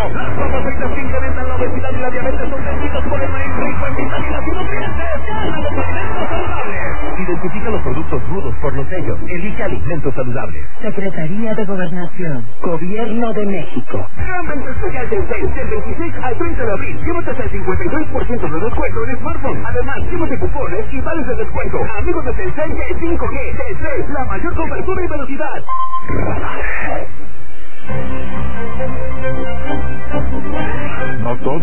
Las papas fritas que incrementan la obesidad y la diabetes son descritas por el maíz rico en vitaminas y nutrientes. ¡Gana los alimentos saludables! Identifica los productos rudos por los sellos. Elige alimentos saludables. Secretaría de Gobernación. Gobierno de México. Gran venta especial del 6 del 26 al 30 de abril. Llévate hasta el 52% de descuento en smartphone. Además, llévate cupones y vales de descuento. Amigos de Telcel de 5G. Telcel, la mayor cobertura y velocidad. No todo